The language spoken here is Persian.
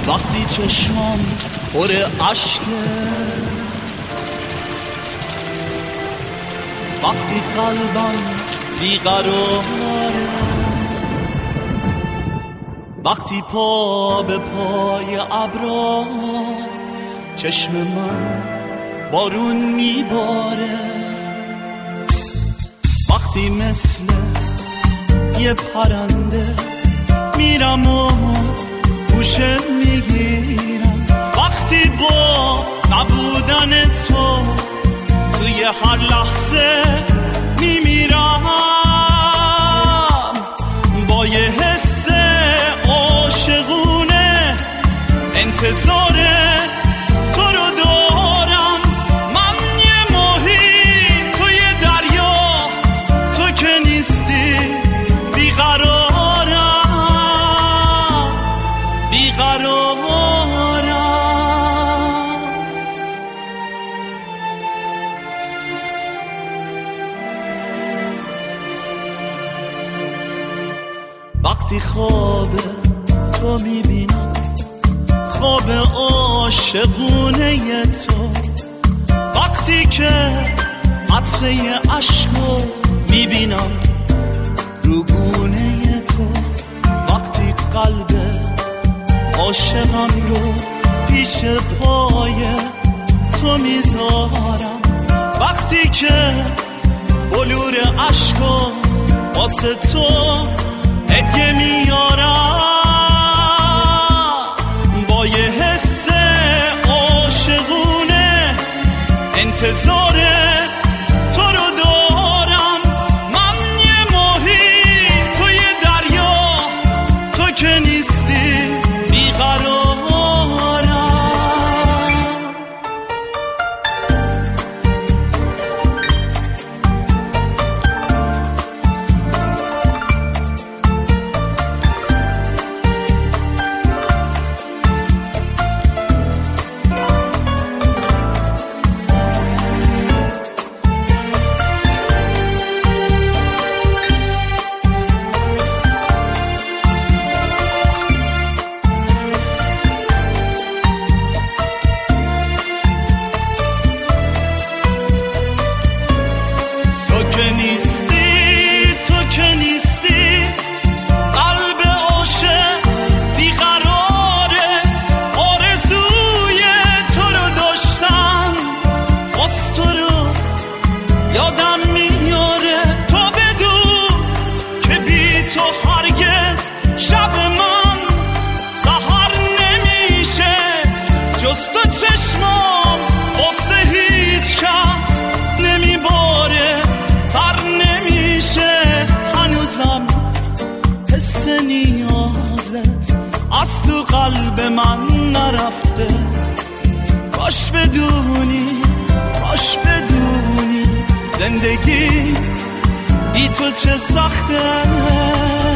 وقتی چشمام پر عشقه، وقتی قلبم بیقراره، وقتی پا به پای ابرا چشم من بارون میباره، وقتی مثل یه پرنده میرم و گوشه میگیرم، وقتی با نبودن تو توی هر لحظه میمیرم، با یه حس عاشقونه انتظار تو رو دارم. من یه ماهی توی دریا، تو که نیستی بیقرارم، بیقرارم. وقتی خواب تو میبینم، خواب عاشقونه تو، وقتی که قطره عشقو میبینم رو گونه تو، وقتی قلب عاشقم رو پیش پای تو میذارم، وقتی که بلور عشقو واسه تو هدیه میارم، با یه حس عاشقونه انتظار تو رو دارم. من یه ماهی توی دریا، تو که نیستی بیقرارم. چشمام واسه هیچ کس نمیباره، تر نمیشه هنوزم حس نیازت از تو قلب من نرفته. کاش بدونی، کاش بدونی زندگی بی تو چه سخته.